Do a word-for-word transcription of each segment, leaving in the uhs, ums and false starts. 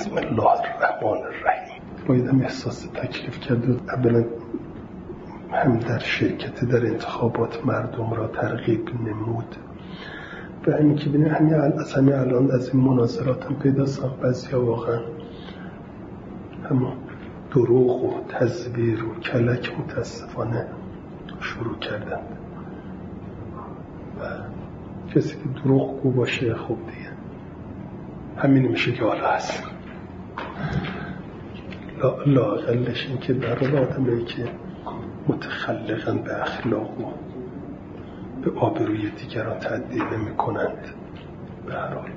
بسم الله الرحمن الرحیم. بایدم احساس تکلیف کرد و اولا هم در شرکت در انتخابات مردم را ترغیب نمود و همین که بینیم همین از همین الان از این مناظرات هم پیداست هم بعضی ها واقعا همون دروغ و تزویر و کلک متاسفانه شروع کردن و کسی که دروغ گو باشه خوب دیگه همین میشه که حالا هست لا اقلش این که برای آدمایی که متخلقن به اخلاق و به آبروی دیگران تعدی نمی کنند به هر حال.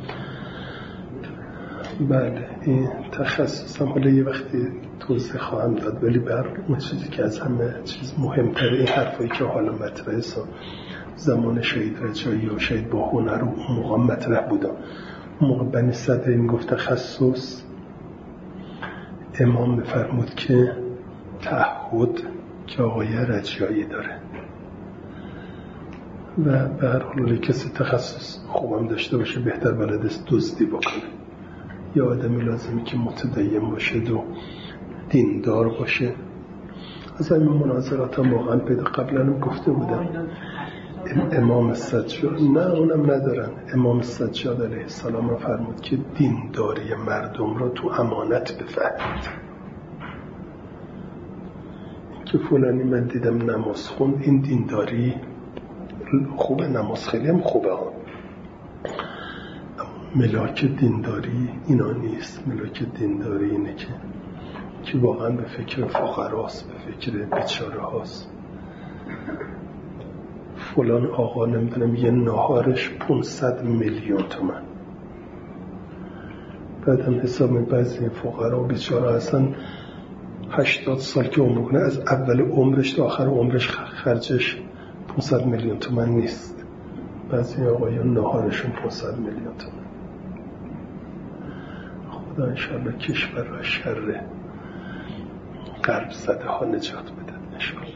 بله این تخصصم حالا یه وقتی توضیح خواهم داد، ولی به هر حال اون چیزی که از همه چیز مهمتره این حرفایی که حالا مطرحه زمان شهید رجایی و شهید با هنر و اون موقع مطرح بودم. اون موقع بنی صدری میگفت تخصص، امام بفرمود که تعهد که آقای رجایی داره و به هر حال کسی تخصص خوبم داشته باشه بهتر بلد است دزدی بکنه. یه آدمی لازمی که متدین باشه و دیندار باشه. از این مناظرات هم واقعا پیدا قبلا هم گفته بودم. امام سجاد نه اونم ندارن. امام سجاد علیه السلام را فرمود که دینداری مردم را تو امانت بفهمید. که فلانی من دیدم نماز خوند، این دینداری خوبه، نماز خیلی هم خوبه ها، ملاک دینداری اینا نیست. ملاک دینداری اینه که که واقعا به فکر فقراست، به فکر بیچاره هاست. فلان آقا نمیدونم یه ناهارش پونصد میلیون تومن، بعدم حساب بعضی فقرا و بیچاره هستن هشتاد سال که عمر کنه از اول عمرش تا آخر عمرش خرجش پونصد میلیون تومن نیست. بعضی آقایان ناهارشون پونصد میلیون تومن. خدا انشالله کشور را شر غرب زده ها نجات بده انشالله.